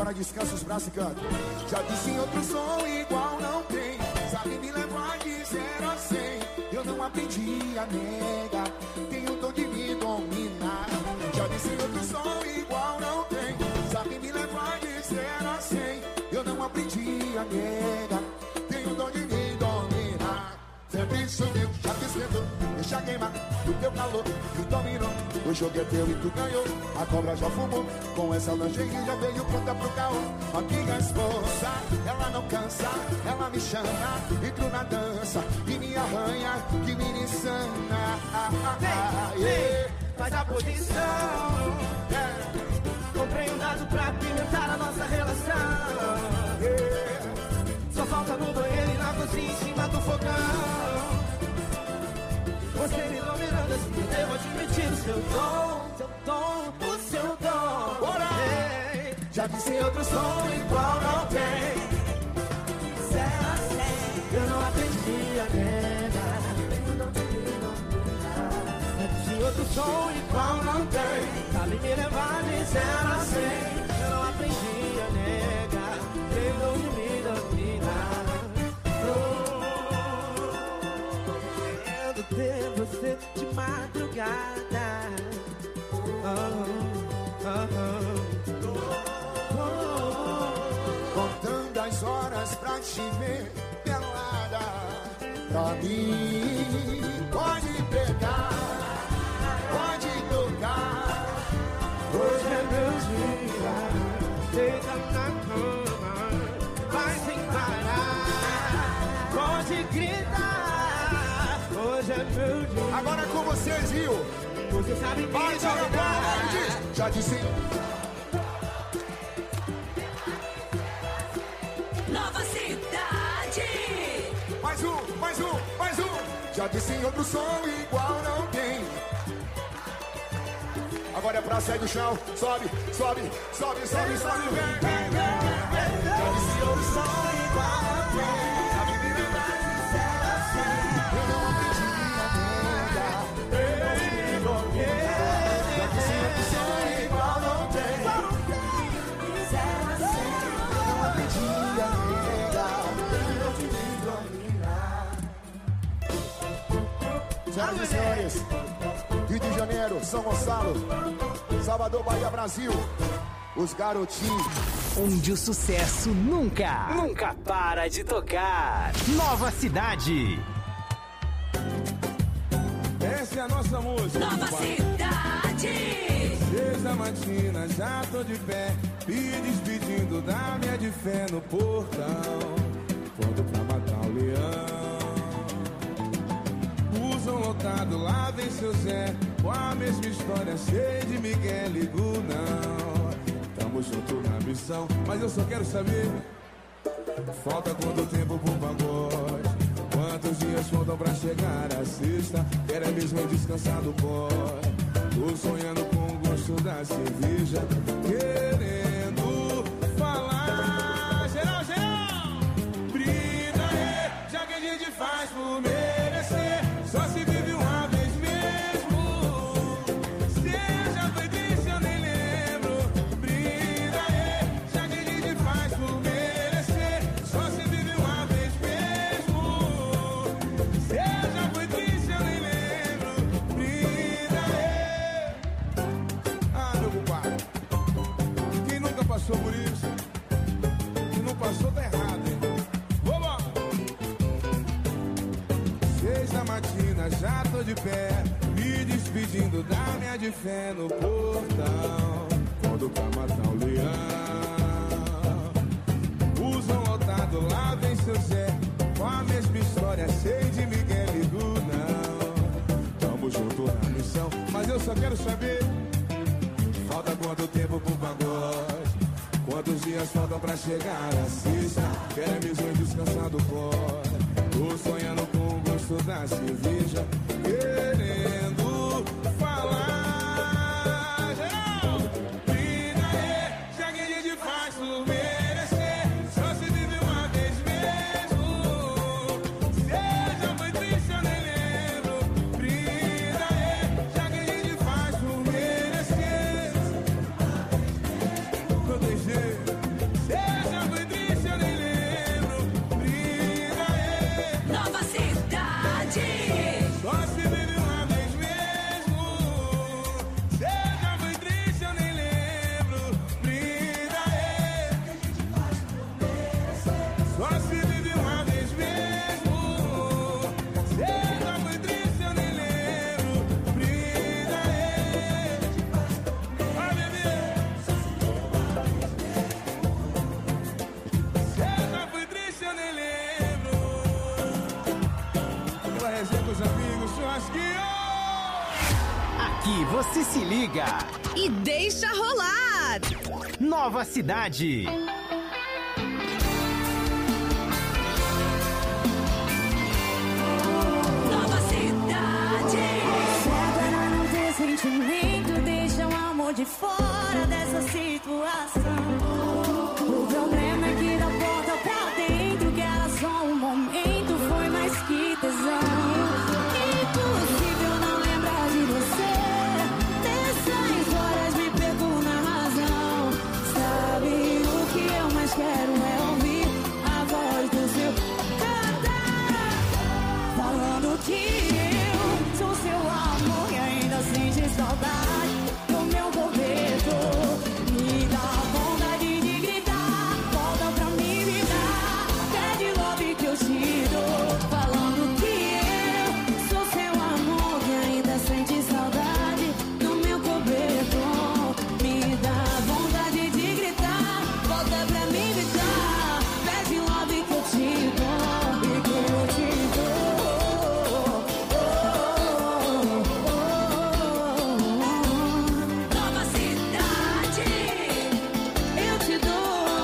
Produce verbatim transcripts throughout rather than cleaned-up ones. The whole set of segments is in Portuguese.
Agora descansa os braços e canta. Já disse em outro som igual não tem. Sabe me levar de zero a cem. Eu não aprendi a negar. Tenho o dom de me dominar. Já disse em outro som igual não tem. Sabe me levar de zero a cem. Eu não aprendi a negar. Tenho o dom de me dominar. Sempre subiu, já te esquentou. Deixa queimar do teu calor. Tu dominou, o jogo é teu e tu ganhou. A cobra já fumou, com essa lingerie já veio pronta pro caô. A minha esposa, ela não cansa. Ela me chama, entro na dança e me arranha, que me insana. Ah, ah, ah, yeah. Faz a posição, yeah. Comprei um dado pra pimentar a nossa relação, yeah. Só falta no banheiro e na cozinha em cima do fogão. Você me dominando assim, eu devo admitir o seu dom, seu dom, o seu dom. Bora! Hey, já disse em outro som igual não tem. Zero a cem, eu não aprendi a negar. Já disse em outro som igual não tem. Sabe me levar de zero a cem. Eu não aprendi a negar. Tenho de me dominar. Ter você de madrugada, oh, oh, oh, oh, oh. Contando as horas pra te ver pelada. Pra mim pode pegar, pode tocar. Hoje é meu dia, deita na cama, vai sem parar, pode gritar. Hoje é meu dia. Agora é com vocês, viu? Você sabe que vai jogar a bola, diz. Já disse. Nova Cidade. Mais um, mais um, mais um. Já disse em outro som igual não tem. Agora é pra sair do chão. Sobe, sobe, sobe, sobe, sobe. Vem, vem, vem. Já disse em outro som igual não tem. Senhoras e senhores, Rio de Janeiro, São Gonçalo, Salvador, Bahia, Brasil, os garotinhos. Onde o sucesso nunca, nunca para de tocar. Nova Cidade. Essa é a nossa música. Nova Cidade. Sexta matina, já tô de pé, me despedindo da minha de fé no portão. Quando pra matar o leão. Busão lotado, lá vem seu Zé, com a mesma história, cheia de Miguel, ligo não. Tamo junto na missão, mas eu só quero saber, falta quanto tempo pro pagode? Quantos dias faltam pra chegar a sexta? Quero é mesmo descansar do pó. Tô sonhando com o gosto da cerveja, querendo falar. Geral, geral! Brinda aí, já que a gente faz por merecer. Só se vive uma vez mesmo. Seja foi triste, eu nem lembro. Brinda aí, já que a gente faz por merecer. Só se vive uma vez mesmo. Seja foi triste, eu nem lembro. Brinda aí. Ah, meu compadre, quem nunca passou por isso? Quem não passou tá errado, hein? Vamos! Sexta matina, já tô de pé, me despedindo da minha de fé no portão. Quando pra matar o leão, busão lotado, lá vem seu Zé, com a mesma história, cheia de Miguel e do não. Tamo junto na missão, mas eu só quero saber, falta quanto tempo pro pagode? Quantos dias faltam pra chegar a sexta? Quero é mesmo descansar do pó. Tô sonhando com o gosto da cerveja, querendo falar. Geral, brinda aí, já que a gente faz por merecer. Só se vive uma vez mesmo. Seja foi triste, eu nem lembro. Brinda aí, já que a gente faz por merecer. Não tem jeito. Aqui você se liga e deixa rolar. Nova Cidade. Nova Cidade. Certo era não ter sentimento, deixa o amor de fora dessa situação. O problema é que da porta pra dentro, que era só um momento, foi mais que tesão. Impossível não lembrar de você. Nessas horas me perco na razão. Sabe o que eu mais quero é ouvir a voz do seu cantar, falando que eu sou seu amor e ainda sente saudade do meu cobertor. Me dá vontade de gritar, volta pra mim me dar, pede love que eu te dou. Falando que eu sou seu amor que ainda sente saudade do meu cobertor. Me dá vontade de gritar, volta pra mim me dar, pede love que eu te dou e que eu te dou. Nova Cidade. Eu te dou.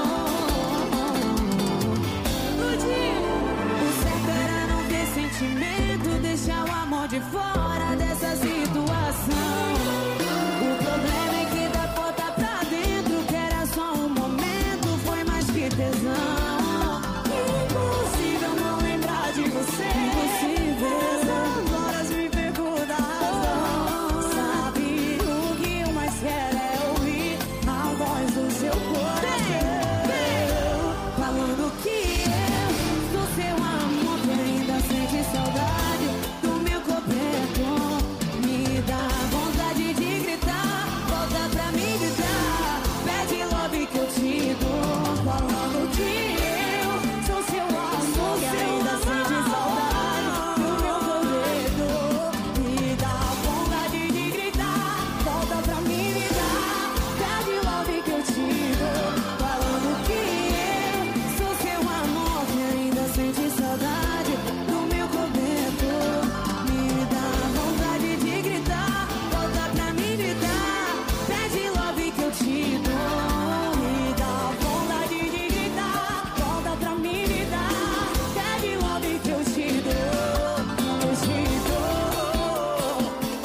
O dia, o certo era não ter sentimento, deixar o amor de fora dessa situação. O problema é que da porta pra dentro, que era só um momento, foi mais que tesão. Impossível não lembrar de você. Impossível. Essas horas me perco da razão. Sabe o que eu mais quero é ouvir a voz do seu coração. Falando que eu sou seu amor que ainda sente saudade do meu cobertor. Me dá vontade de gritar, volta pra mim me dar, pede love que eu te dou. Falando que eu sou seu amor que ainda sente saudade do meu cobertor. Me dá vontade de gritar, volta pra mim me dar, pede love que eu te dou. Falando que eu sou seu amor que ainda sente saudade do meu cobertor. Me dá vontade de gritar, volta pra mim me dar, pede love que eu te dou. Me dá vontade de gritar, volta pra mim me dar, pede love que eu te dou. Eu te dou.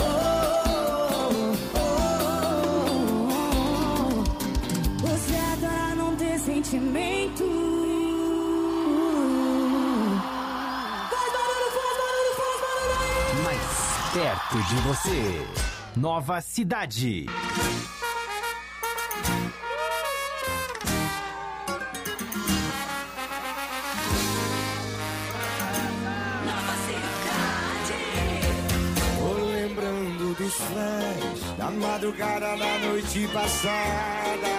O certo era não ter sentimento. Faz barulho, faz barulho, faz barulho aí. Mais perto de você. Nova Cidade. Nova Cidade. Tô lembrando dos flash da madrugada da noite passada.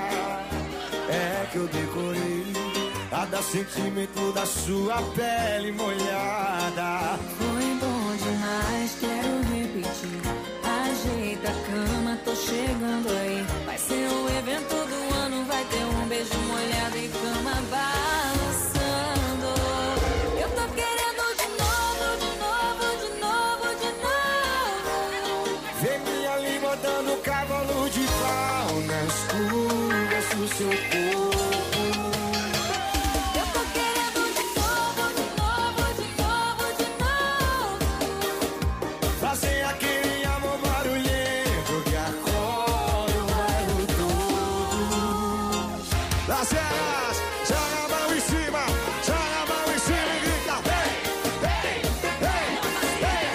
É que eu decorei cada sentimento da sua pele molhada. Foi bom demais, quero repetir. Ajeita a cama, tô chegando aí. Vai ser o evento do ano, vai ter um beijo molhado e cama balançando. Eu tô querendo de novo, de novo, de novo, de novo. Vem minha língua dando cavalo de pau nas curvas do seu corpo. Eu tô querendo de novo, de novo, de novo, de novo. Fazer aquele amor barulhento que acorda o bairro todo. Las eras, joga a mão em cima, joga a mão em cima e grita: hey, hey, hey, hey,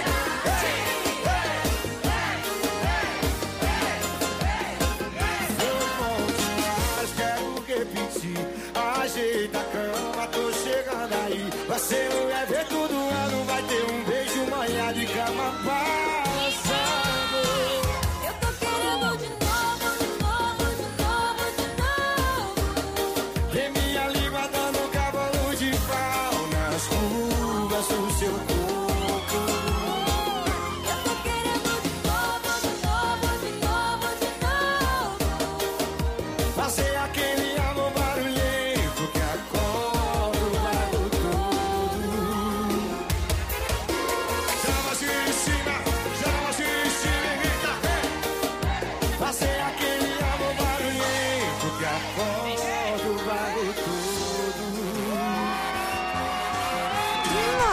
hey, hey, hey, hey. Foi bom demais, quero repetir. Ajeita a cama, tô chegando aí. Vai ser o evento do ano, vai ter um beijo molhado e cama balançando. Eu tô querendo de novo, de novo, de novo, de novo. Vem minha língua dando cavalo de pau nas curvas do seu corpo. Eu tô querendo de novo, de novo, de novo, de novo. Fazer aquele amor barulhento que acorda o bairro todo. Chama-se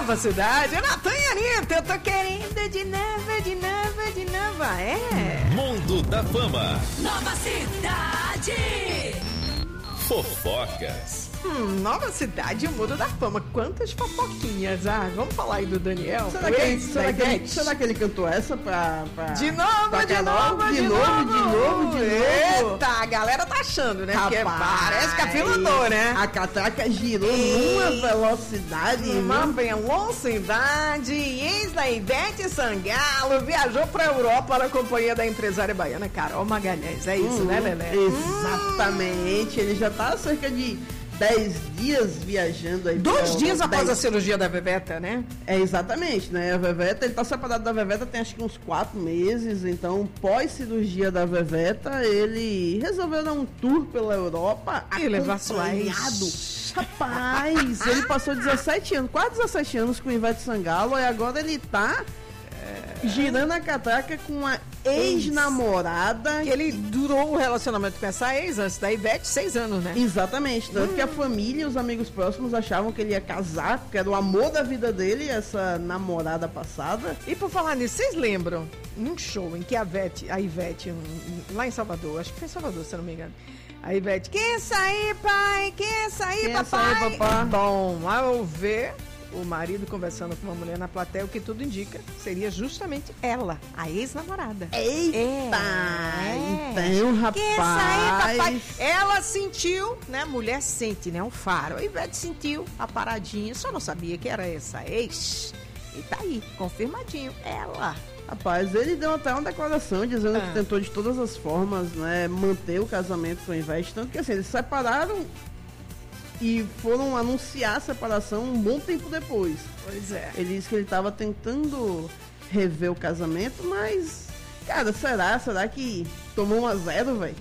Nova cidade. Natan e Anitta, eu tô querendo de novo, de novo, de novo. É. Mundo da Fama. Nova cidade. Fofocas. Hum, Nova cidade, o Mundo da Fama. Quantas fofoquinhas. Ah, vamos falar aí do Daniel. Será que, ele, será, que ele, será que ele cantou essa pra... pra de novo, pra de, novo de, de novo, novo, de novo, de novo. Eita, a galera tá achando, né? Porque parece que a fila andou, né? A catraca girou numa velocidade. Uma velocidade. Ex da Ivete Sangalo viajou pra Europa na companhia da empresária baiana Carol Magalhães. É isso, hum, né, Lelé? Exatamente. Hum. Ele já tá há cerca de dez dias viajando aí. Dois pra, dias após dez... a cirurgia da Veveta, né? É, exatamente, né? A Veveta, ele tá separado da Veveta tem acho que uns quatro meses, então pós-cirurgia da Veveta, ele resolveu dar um tour pela Europa e levar sua ex. Rapaz, ele passou dezessete anos, quase dezessete anos com o Ivete Sangalo, e agora ele tá é... girando a catraca com a ex-namorada. Que ele durou o relacionamento com essa ex antes da Ivete, seis anos, né? Exatamente, tanto hum. que a família e os amigos próximos achavam que ele ia casar, porque era o amor da vida dele, essa namorada passada. E por falar nisso, vocês lembram num show em que a Ivete, a Ivete lá em Salvador, acho que foi em Salvador, se eu não me engano, a Ivete, quer sair, pai? Quer sair, quer papai? Sair, papai? Bom, ao ver o marido conversando com uma mulher na plateia, o que tudo indica seria justamente ela, a ex-namorada. Eita! É. Então, rapaz... Quer sair, papai? Ela sentiu, né? A mulher sente, né? O faro. A Ivete sentiu a paradinha, só não sabia que era essa ex. E tá aí, confirmadinho, ela... Rapaz, ele deu até uma declaração dizendo ah. que tentou de todas as formas, né, manter o casamento com a Ivete, tanto que assim, eles se separaram e foram anunciar a separação um bom tempo depois. Pois é. Ele disse que ele estava tentando rever o casamento, mas, cara, será? Será que tomou um a zero, velho?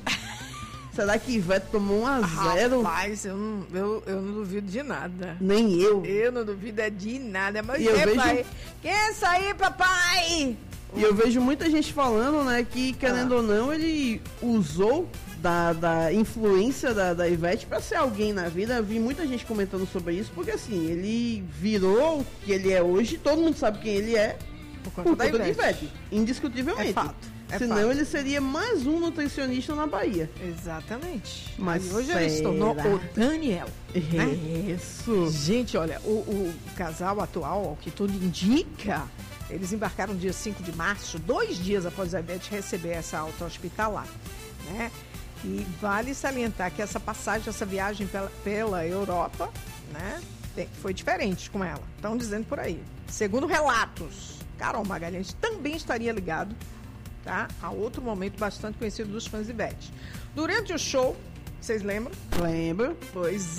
Será que Ivete tomou um a zero? Rapaz, eu não, eu, eu não duvido de nada. Nem eu. Eu não duvido é de nada. Mas e eu é, vejo... pai. Quer sair, papai? E eu vejo muita gente falando, né, que querendo ah. ou não, ele usou da, da influência da, da Ivete pra ser alguém na vida. Eu vi muita gente comentando sobre isso, porque assim, ele virou o que ele é hoje, todo mundo sabe quem ele é, por conta, por da conta Ivete. de Ivete, indiscutivelmente. É fato. É Senão fato. Ele seria mais um nutricionista na Bahia. Exatamente. Mas, Mas hoje será? ele se tornou o Daniel. Né? Isso. Gente, olha, o, o casal atual, ao que tudo indica, eles embarcaram dia cinco de março, dois dias após a Ivete receber essa alta hospitalar, né? E vale salientar que essa passagem, essa viagem pela, pela Europa, né, tem, foi diferente com ela. Estão dizendo por aí. Segundo relatos, Carol Magalhães também estaria ligado, tá, a outro momento bastante conhecido dos fãs de Ivete. Durante o show, vocês lembram? Lembro. Pois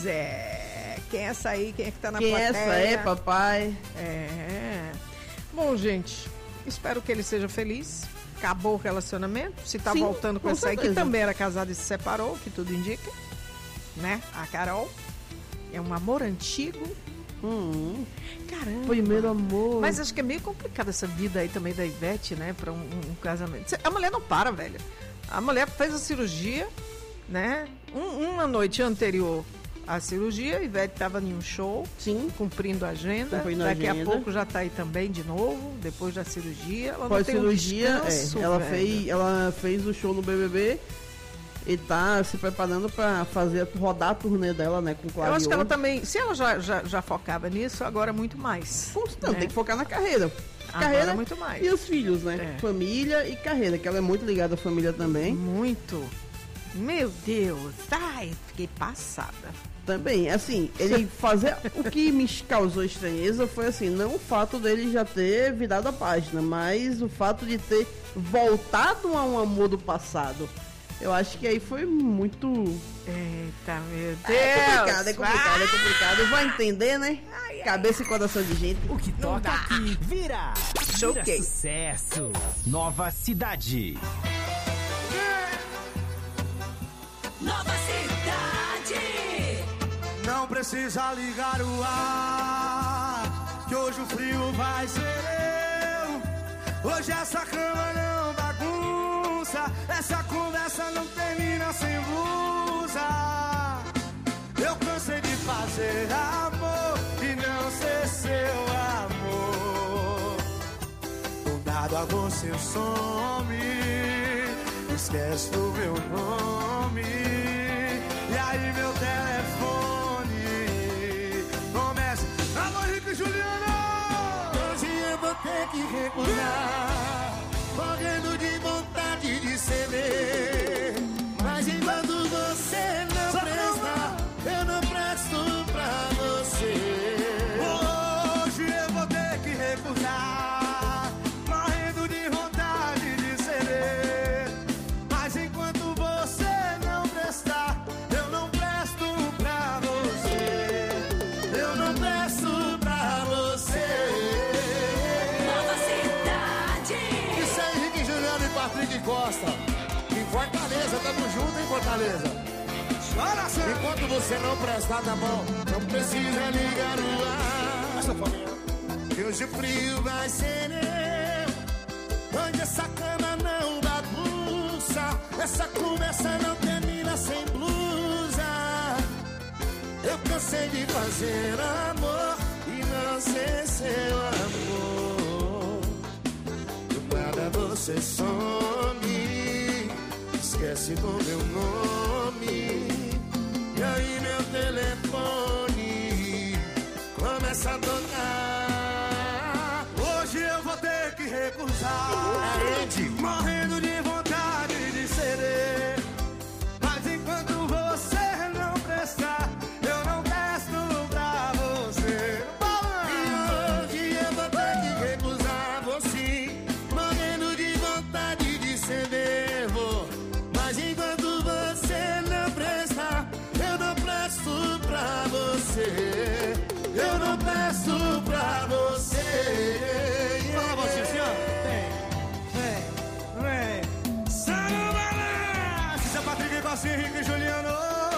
é. Quem é essa aí? Quem é que tá na Quem plateia? Quem é essa aí, papai? É. Bom, gente, espero que ele seja feliz. Acabou o relacionamento. Se tá Sim, voltando com, com essa certeza. aí, que também era casada e se separou, que tudo indica, né? A Carol é um amor antigo. Hum, Caramba. Primeiro amor. Mas acho que é meio complicado essa vida aí também da Ivete, né? Pra um, um, um casamento. A mulher não para, velho. A mulher fez a cirurgia, né? Um, uma noite anterior à cirurgia, a Ivete estava em um show. Sim. Cumprindo a agenda. Cumprindo Daqui agenda. a pouco já tá aí também de novo, depois da cirurgia. Ela Pós não tem cirurgia, um descanso, é, ela, velho. fez, ela fez o show no B B B e tá se preparando pra fazer, rodar a turnê dela, né, com Clarion. Eu acho que ela também, se ela já, já, já focava nisso, agora muito mais. Não, né? Tem que focar na carreira. Agora Carreira muito mais. E os filhos, né? É. Família e carreira, que ela é muito ligada à família também. Muito. Meu Deus. Ai, fiquei passada. Também, assim, ele fazer... o que me causou estranheza foi, assim, não o fato dele já ter virado a página, mas o fato de ter voltado a um amor do passado. Eu acho que aí foi muito... Eita, meu Deus. É complicado, é complicado, é complicado. Vai entender, né? Ai, Cabeça ai, e coração de gente. O que toca aqui vira. Vira okay. Sucesso. Nova cidade. Nova cidade. Não precisa ligar o ar, que hoje o frio vai ser eu. Hoje essa cama não bagunça, essa conversa não termina sem blusa. Eu cansei de fazer amor e não ser seu amor. ligado a você some, esquece do meu nome. E aí meu telefone começa: alô, Henrique e Juliana. Hoje eu vou ter que recusar, morrendo de vontade de ceder. Mas enquanto você não prestar, eu não presto pra você. Hoje eu vou ter que recusar, morrendo de vontade de ceder. Mas enquanto você não prestar, eu não presto pra você. Eu não presto pra você. Nova Cidade. Isso aí, Henrique Juliano e Patrick Costa. Em Fortaleza, tamo junto em Fortaleza. Enquanto você não prestar na mão, não precisa ligar no ar. Que hoje o frio vai ser eu. Onde essa cama não bagunça, essa conversa não termina sem blusa. Eu cansei de fazer amor e não ser seu amor. Do nada você some, esquece do meu nome. E aí meu telefone começa a tocar. Hoje eu vou ter que recusar, morrendo de vontade de ceder. Mas enquanto você não prestar, eu não presto pra você. E hoje eu vou ter que recusar você, morrendo de vontade de ceder. Vou. Mas enquanto você não prestar, eu não presto pra você. Eu não peço pra você. Fala, Bastião. Vem, vem, vem. Salve, Cissa, Patrick, Costa, Henrique e Juliano.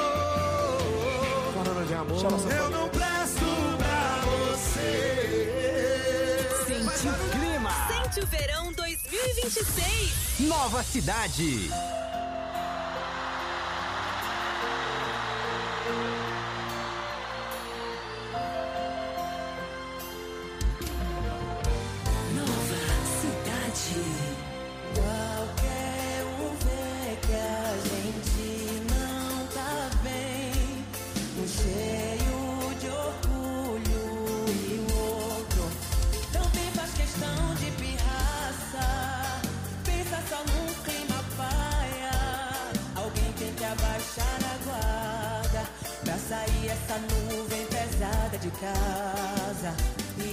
Falando de amor. Eu não presto pra você. Sente o clima. Sente o verão dois mil e vinte e seis. Nova Cidade. Qualquer um vê que a gente não tá bem, um cheio de orgulho e o outro também faz questão de pirraça. Pensa só num clima paia, alguém tem que abaixar a guarda pra sair essa nuvem pesada de casa. E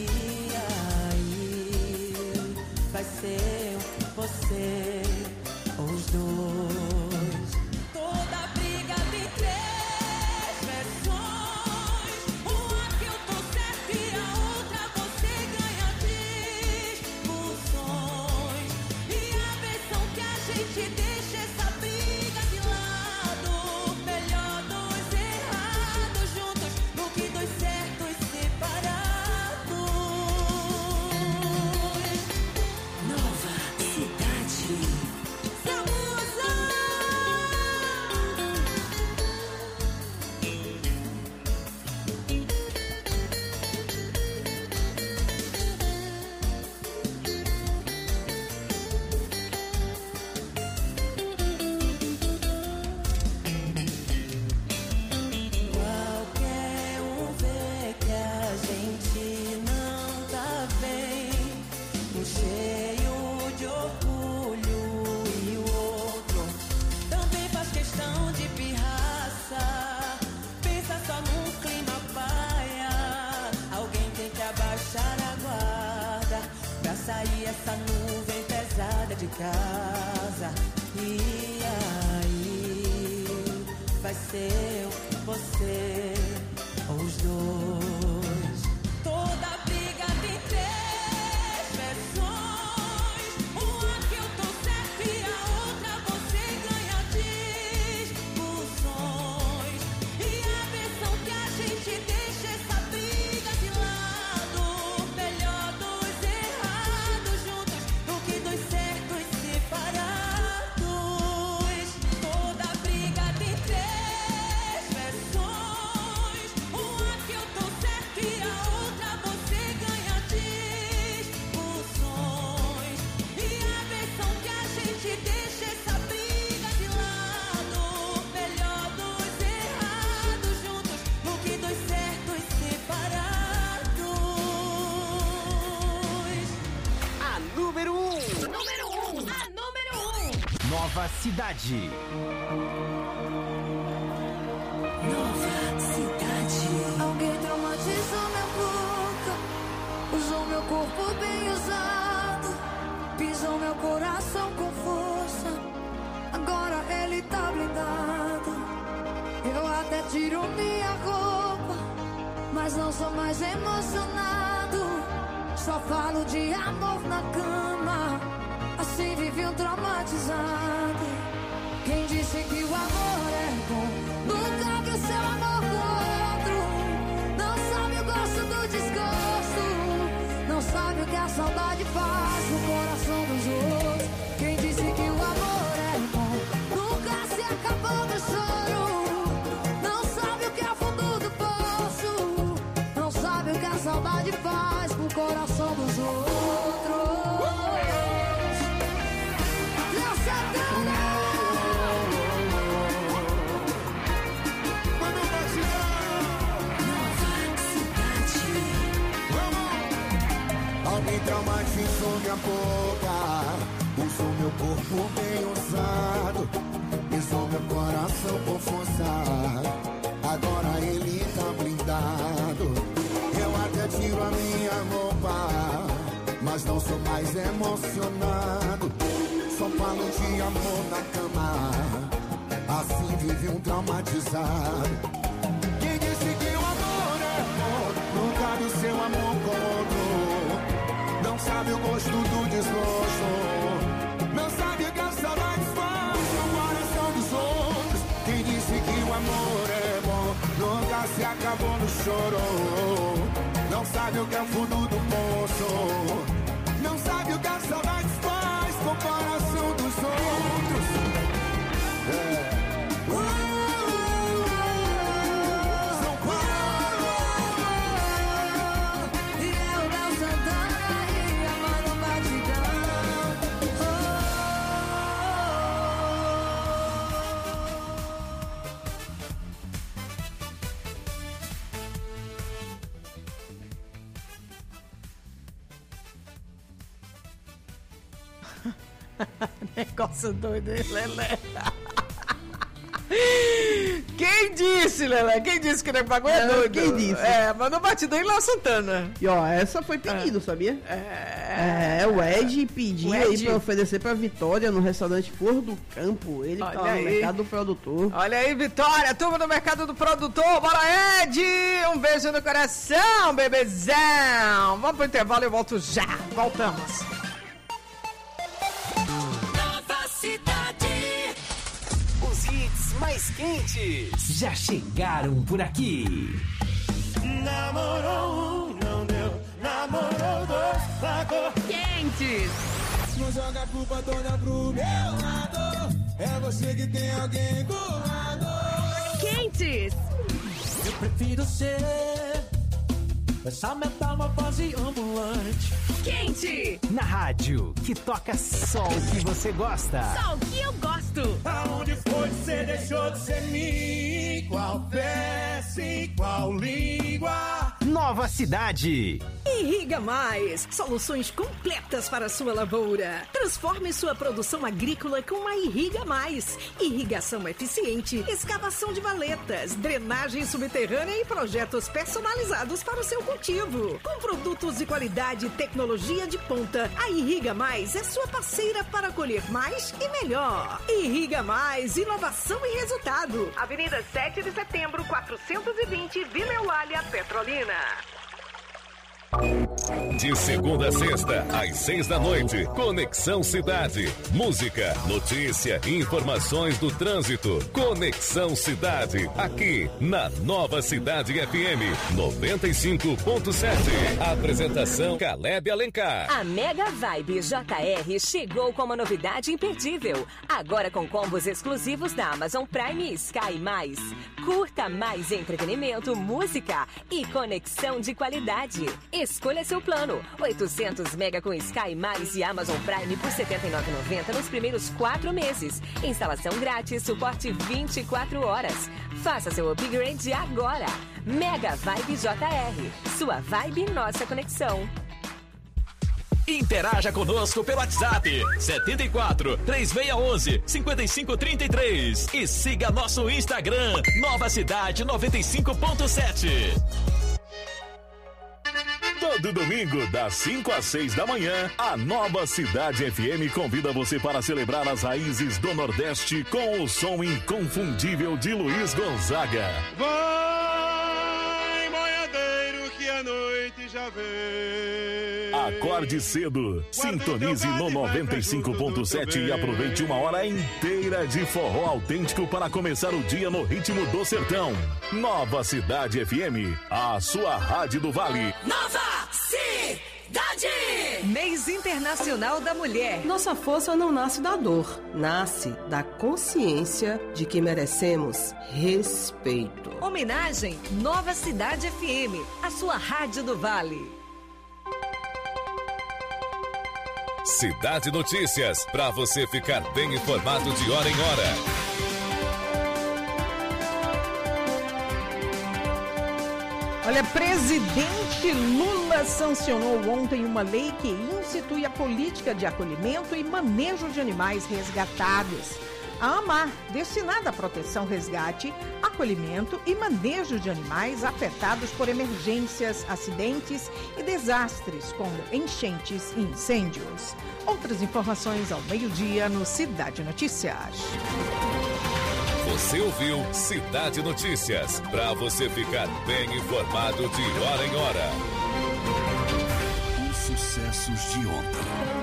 aí vai ser você, os dois. Toda briga tem três versões, uma que eu tô certo e a outra você ganha discussões. E a versão que a gente deixa essa briga de lado, melhor dois errados juntos do que dois certos separados. Qualquer um vê que a gente não tá bem, um cheio de orgulho e o outro também faz questão de pirraça. Pensa só num clima paia, alguém tem que abaixar a guarda pra sair essa nuvem pesada de casa. E aí vai ser você, os dois. Toda briga tem três versões, uma que eu tô certo e a outra você ganha discussões. E a versão que a gente deixa essa briga de lado, melhor dois errados juntos do que dois certos separados. Toda briga tem três versões, uma que eu tô certo e a número um. Número um. A número um. Nova Cidade. Nova Cidade. Alguém traumatizou minha boca, usou meu corpo bem usado, pisou meu coração com força, agora ele tá blindado. Eu até tiro minha roupa, mas não sou mais emocionado, só falo de amor na cama, assim vivi um traumatizado. Quem disse que o amor é bom, nunca viu seu amor com outro, não sabe o gosto do desgosto, não sabe o que a saudade faz no coração dos outros. Quem disse que o amor é bom, nunca se acabou do choro, não sabe o que é o fundo do poço, não sabe o que a saudade faz pro coração dos outros. Léo Santana! Alguém traumatizou minha boca, usou meu corpo bem usado, pisou meu coração com força, agora ele tá blindado. Eu até tiro a minha roupa, mas não sou mais emocionado, só falo de amor na cama, assim vive um traumatizado. Quem disse que o amor é bom, nunca viu seu amor com outro, não sabe o gosto do desgosto, não sabe o que a saudade faz no coração dos outros. Quem disse que o amor é bom, nunca se acabou no choro, não sabe o que é o fundo do poço, não sabe o que a saudade faz com o coração dos outros. É. Negócio doido, hein, Lelé? Quem disse, Lelé? Quem disse que o nego pagou é, É, doido? quem disse? É, mandou batidão em Léo Santana. E ó, essa foi pedido, sabia? É. É, o Ed pediu O aí Ed. pra oferecer pra Vitória no restaurante Flor do Campo. Ele Olha tá lá no aí. mercado do produtor. Olha aí, Vitória, turma do mercado do produtor. Bora, Ed! Um beijo no coração, bebezão. Vamos pro intervalo e eu volto já. Voltamos. Nova Cidade. Os hits mais quentes já chegaram por aqui. Namorou um, não deu. Namorou dois, pagou. Quentes. Não joga a culpa toda pro meu lado. É você que tem alguém do lado. Quentes. Eu prefiro ser essa metamorfose ambulante. Quente. Na rádio, que toca só o que você gosta. Só o que eu gosto. Aonde foi que você deixou de ser mim? Qual peça, em qual língua? Nova Cidade. Irriga Mais, soluções completas para a sua lavoura. Transforme sua produção agrícola com a Irriga Mais. Irrigação eficiente, escavação de valetas, drenagem subterrânea e projetos personalizados para o seu cultivo. Com produtos de qualidade e tecnologia de ponta, a Irriga Mais é sua parceira para colher mais e melhor. Irriga Mais, inovação e resultado. Avenida sete de setembro, quatrocentos e vinte, Vila Eulália, Petrolina. De segunda a sexta, às seis da noite, Conexão Cidade. Música, notícia e informações do trânsito. Conexão Cidade, aqui na Nova Cidade F M noventa e cinco ponto sete. Apresentação Caleb Alencar. A Mega Vibe J R chegou com uma novidade imperdível. Agora com combos exclusivos da Amazon Prime e Sky Mais. Curta mais entretenimento, música e conexão de qualidade. Escolha seu plano. oitocentos mega com Sky Mais e Amazon Prime por setenta e nove reais e noventa centavos nos primeiros quatro meses. Instalação grátis, suporte vinte e quatro horas. Faça seu upgrade agora. Mega Vibe J R. Sua vibe, nossa conexão. Interaja conosco pelo WhatsApp setenta e quatro, três seis um um, cinco cinco três três e siga nosso Instagram Nova Cidade noventa e cinco ponto sete. Todo domingo, das cinco às seis da manhã, a Nova Cidade F M convida você para celebrar as raízes do Nordeste com o som inconfundível de Luiz Gonzaga. Vai, boiadeiro, que a noite já vem. Acorde cedo, sintonize no noventa e cinco ponto sete e aproveite uma hora inteira de forró autêntico para começar o dia no ritmo do sertão. Nova Cidade F M, a sua rádio do Vale. Nova Cidade! Mês Internacional da Mulher. Nossa força não nasce da dor, nasce da consciência de que merecemos respeito. Homenagem Nova Cidade F M, a sua rádio do Vale. Cidade Notícias, para você ficar bem informado de hora em hora. Olha, presidente Lula sancionou ontem uma lei que institui a política de acolhimento e manejo de animais resgatados. A AMAR, destinada à proteção, resgate, acolhimento e manejo de animais afetados por emergências, acidentes e desastres, como enchentes e incêndios. Outras informações ao meio-dia no Cidade Notícias. Você ouviu Cidade Notícias, para você ficar bem informado de hora em hora. Os sucessos de ontem.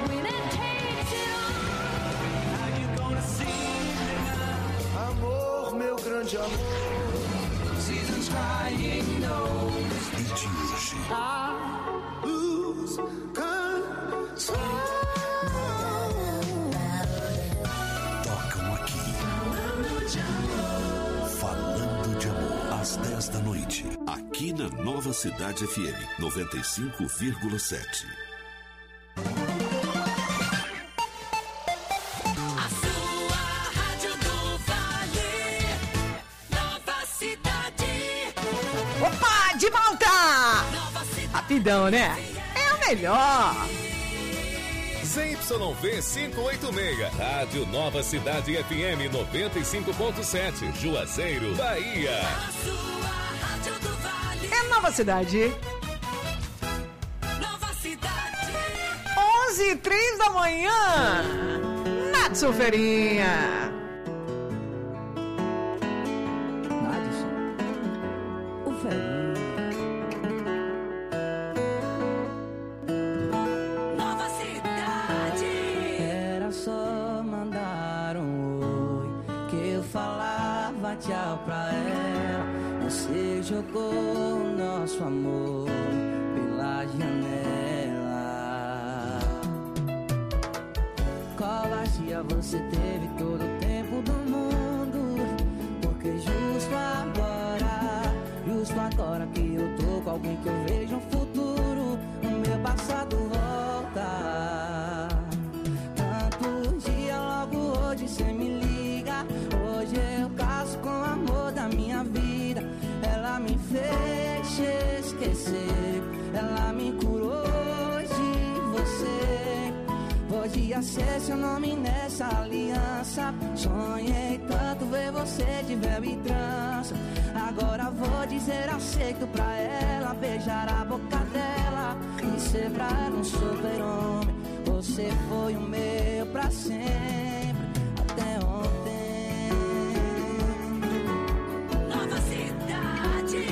Amor, meu grande amor. Seasons crying knows. E de hoje. I lose control. Tocam aqui. Falando de amor. Às dez da noite. Aqui na Nova Cidade F M noventa e cinco vírgula sete. Opa, de volta! Rapidão, né? É o melhor. Z Y V quinhentos e oitenta e seis, Rádio Nova Cidade F M noventa e cinco ponto sete, Juazeiro, Bahia. É Nova Cidade. Nova Cidade. onze e três da manhã. Natsu Ferinha. Nova Cidade. Era só mandar um oi que eu falava tchau pra ela. Você jogou o nosso amor pela janela. Covardia, você teve todo o tempo do mundo. Porque justo agora, justo agora que eu tô com alguém que eu vejo um futuro, o meu passado volta. Tanto dia, logo hoje cê me liga. Hoje eu caso com o amor da minha vida. Ela me fez esquecer, ela me curou de você. Podia ser seu nome nessa aliança. Sonhei tanto ver você de véu e trança. Agora vou dizer aceito pra ela, beijar a boca dela e ser pra ela um super-homem. Você foi o meu pra sempre, até ontem. Nova Cidade.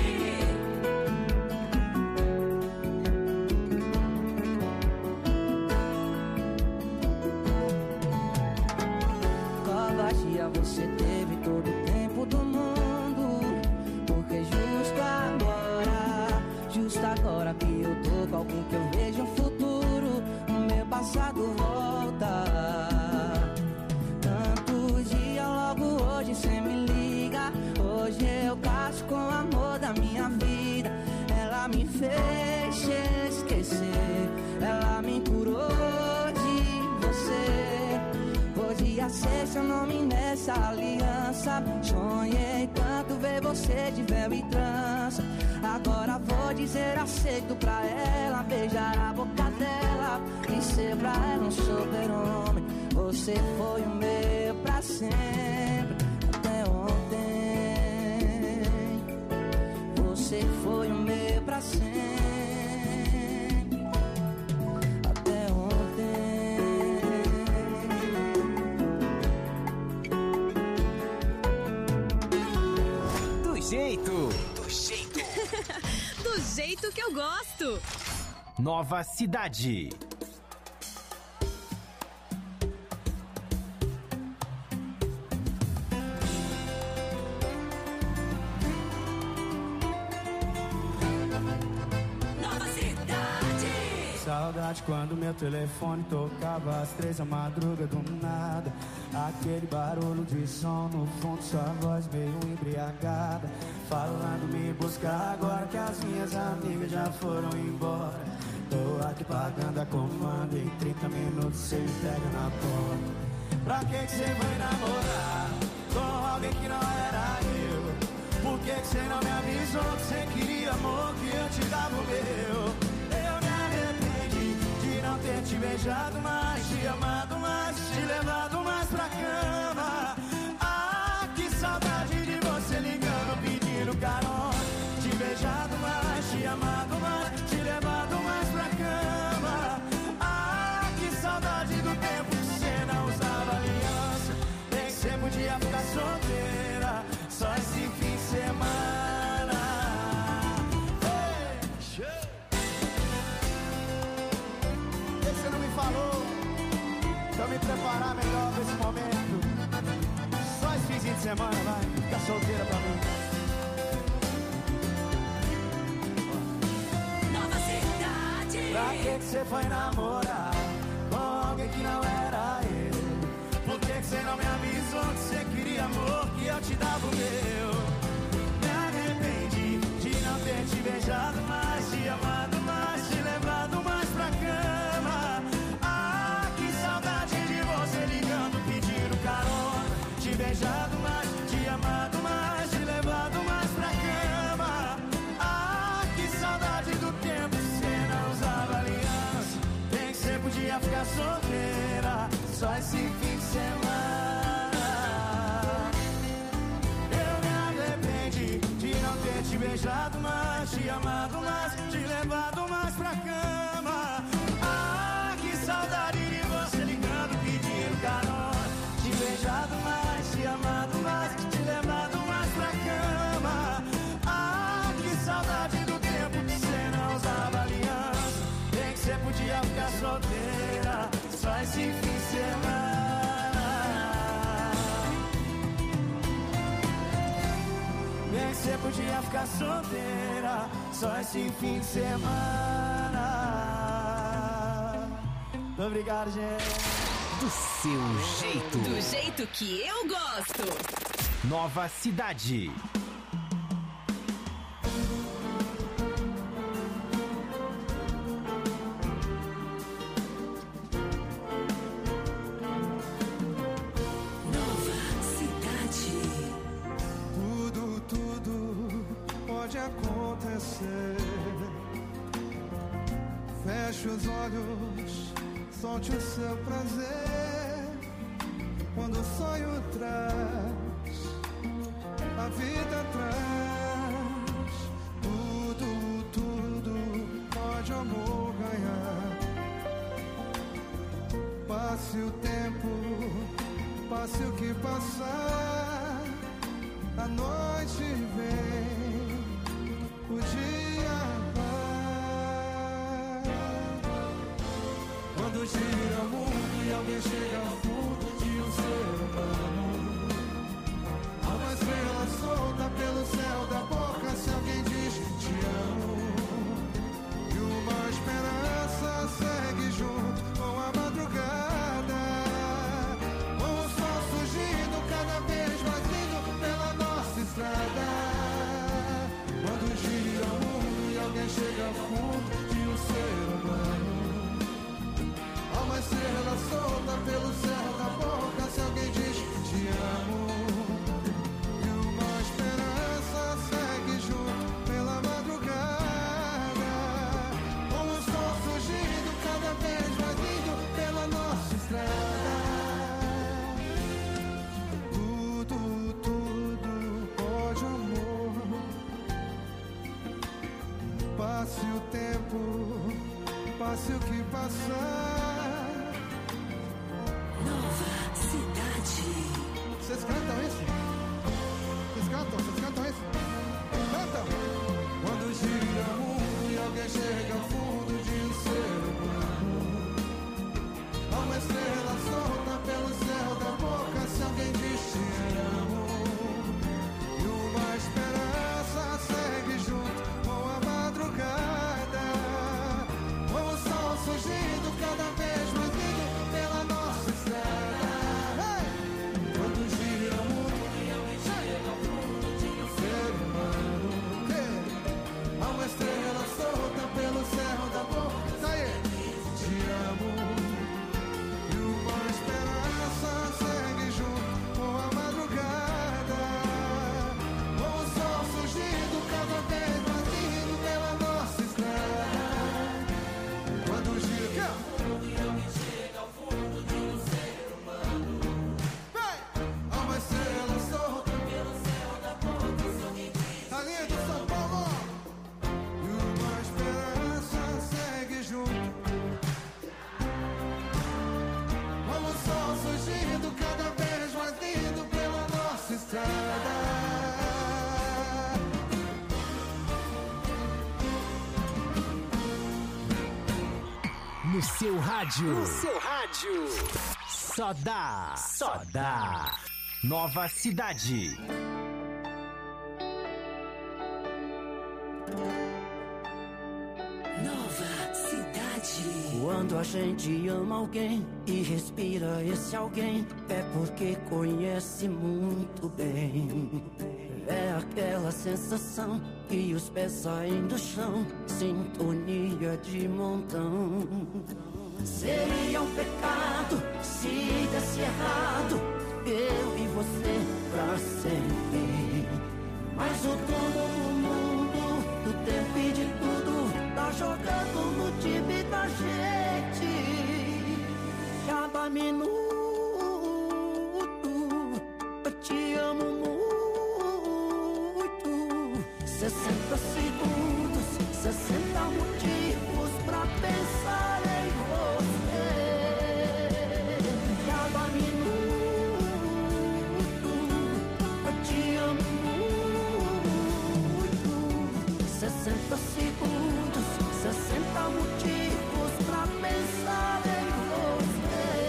Covardia, você teve todo o tempo do mundo. Porque justo agora, justo agora que eu tô com alguém que eu vejo um futuro, o meu passado volta. Tanto dia, logo hoje cê me liga. Hoje eu caso com o amor da minha vida. Ela me fez esquecer, ela me curou de você. Podia ser seu nome nessa aliança. Sonhei tanto ver você de véu e trança. Agora vou dizer aceito pra ela, beijar a boca dela papo e ser pra ela um super-homem. Você foi o meu pra sempre, até ontem. Você foi o meu pra sempre, até ontem. Do jeito, do jeito, do jeito que eu gosto. Nova Cidade. Saudade quando meu telefone tocava às três da madruga do nada. Aquele barulho de som no fundo, sua voz meio embriagada, falando me buscar agora que as minhas amigas já foram embora. Tô aqui pagando a comanda, em trinta minutos cê me pega na porta. Pra que que cê vai namorar com alguém que não era eu? Por que que cê não me avisou que cê queria amor, que eu te dava o meu? Não ter te beijado mais, te amado mais, te levado mais pra cama. Ah, que saudade de você ligando, pedindo carona. Te beijado mais, te amado mais, te levado mais pra cama. Ah, que saudade do tempo que você não usava aliança. Nem que você podia ficar solteira, só esse fim de semana. Falou, pra me preparar melhor pra esse momento. Só esse fim de semana, vai, fica solteira pra mim. Nova Cidade. Pra que que você foi namorar com alguém que não era eu? Por que que você não me avisou que você queria amor, que eu te dava o meu? Me arrependi de não ter te beijado mais, te amado mais, te levado mais pra cama. Te beijado mais, te amado mais, te levado mais pra cama. Ah, que saudade do tempo que você não usava aliança. Nem que você podia ficar solteira, só esse fim de semana. Eu me arrependi de não ter te beijado mais, te amado mais, te levado mais pra cama. Ah, que saudade de você ligando, pedindo carona. Te beijado mais, te amado mais, te levado mais pra cama. Ah, que saudade do tempo que você não usava aliança. Nem que você podia ficar solteira, só esse fim de semana. Nem que você podia ficar solteira, só esse fim de semana. Muito obrigado, gente. Do seu jeito. Do jeito que eu gosto. Nova Cidade. Nova Cidade. Tudo, tudo pode acontecer. Feche os olhos, solte o seu prazer. Quando o sonho traz, a vida traz. Tudo, tudo pode amor ganhar. Passe o tempo, passe o que passar. A noite vem, o dia vai. Quando gira o mundo e alguém chega ao fundo de um ser humano, há uma estrela solta pelo céu da boca se alguém diz te amo. E uma esperança segue junto com a madrugada, com o sol surgindo cada vez mais lindo pela nossa estrada. fácil que passar. Nova Cidade. Vocês cantam isso? Vocês cantam? Vocês cantam isso? Cantam! Quando gira o mundo e alguém chega ao fundo de um ser humano, há uma estrela solta pelo céu da boca se alguém diz te amo. E uma esperança segue junto com a madrugada, com o sol surgindo cada vez mais lindo pela nossa estrada. Hey! Quando gira o mundo e alguém chega ao fundo de um ser humano, hey! Há uma estrela solta pelo céu da boca, tá aí, te amo. E uma esperança segue junto com a madrugada, com o sol surgindo cada vez mais lindo pela nossa estrada. Quando gira e alguém chega ao fundo de um ser humano, há uma estrela solta pelo céu da boca se alguém diz. A linha do São Paulo. E uma esperança segue junto, como o sol surgindo cada vez mais lindo pela nossa estrada. No seu rádio. No seu rádio. Só dá. Só dá. Nova Cidade. Nova Cidade. Quando a gente ama alguém e respira esse alguém, é porque conhece muito bem. É aquela sensação que os pés saem do chão, sintonia de montão. Seria um pecado se desse errado, eu e você pra sempre. Mas o dono do mundo, do tempo e de tudo, tá jogando no time da gente. Cada minuto eu te amo muito. Sessenta segundos, sessenta motivos pra pensar em você. Cada minuto eu te amo muito. Sessenta segundos, sessenta motivos pra pensar em você.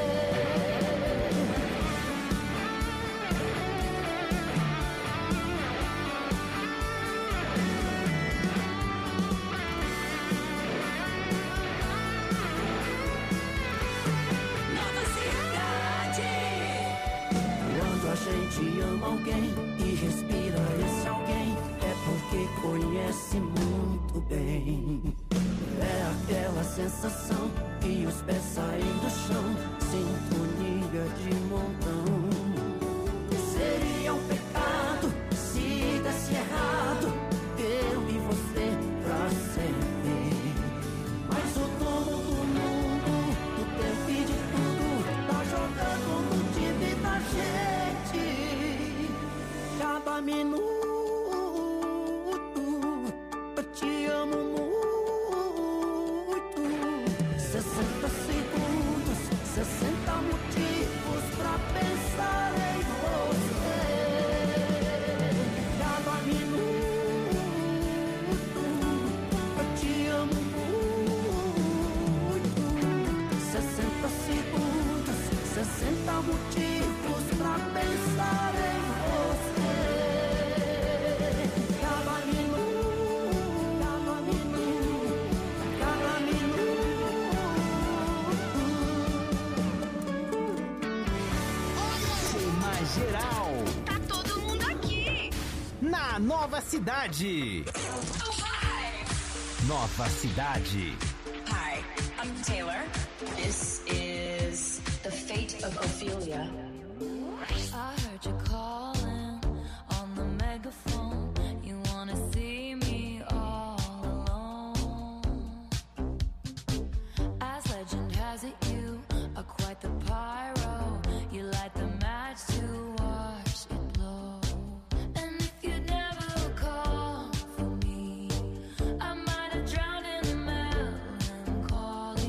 Nova Cidade. Quando a gente ama alguém e respira esse alguém, é porque conhece muito bem. É aquela sensação que os pés saem do chão, sintonia de montão. Seria um pecado se desse errado, eu e você pra sempre. Mas o dono do mundo, do tempo e de tudo, tá jogando no time da gente. Cada minuto eu te amo muito. Sessenta segundos, sessenta motivos pra pensar em você. Cada minuto eu te amo muito. Sessenta segundos, sessenta motivos pra pensar em você. Cada minuto, cada minuto, cada Clima geral. Tá todo mundo aqui. Na Nova Cidade. Nova Cidade. Hi, I'm Taylor. This is The Fate of Ophelia. I heard you calling on the megaphone. You wanna see me all alone. As legend has it, you are quite the pyro. You light the match to watch it blow. And if you'd never call for me, I might have drowned in the melancholy.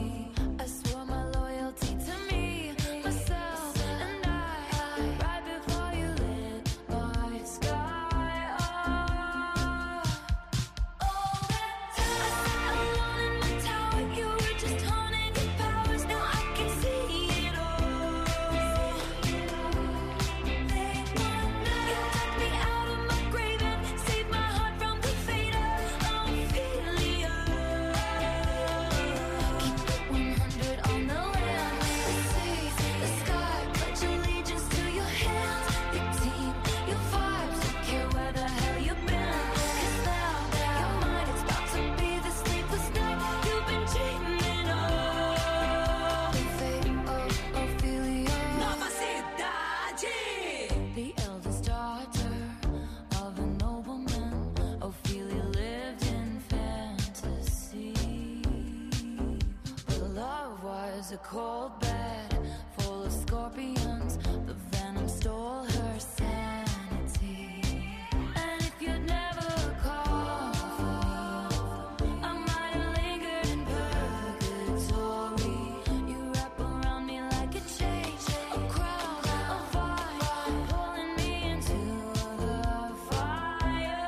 a cold bed full of scorpions. The venom stole her sanity. And if you'd never called for me, I might have lingered in purgatory. You wrap around me like a chain, a crown, a fire, pulling me into the fire.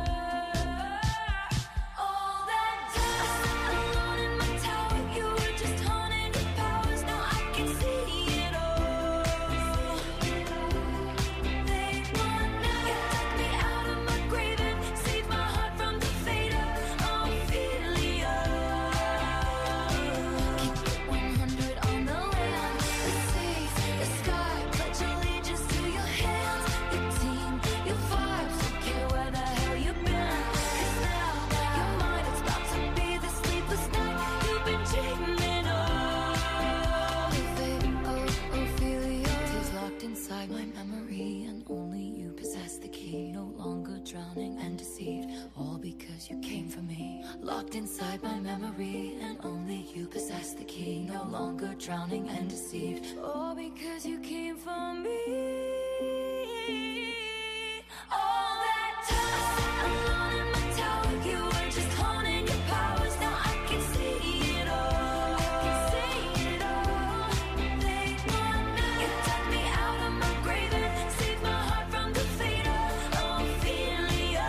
All that time alone in my tower, you were just honing your powers. Now I can see it all. They want now. You took me out of my grave and saved my heart from the fate of Ophelia. Keep it one hundred on the land, the seas, the sky. Pledge allegiance to your hands, your team, your vibes. Don't care where the hell you've been. 'Cause now your mind is about to be the sleepless night you've been dreaming of. Fate of Ophelia is locked inside my memory, and only you possess the key. No longer drowning and deceived, all because you came for me. Locked inside my memory, and only you possess the key. No longer drowning and deceived, all because you came for me. All that time alone in my tower, you were just honing your powers. Now I can see it all. I can see it all. They want now. You took me out of my grave and saved my heart from the fate of Ophelia.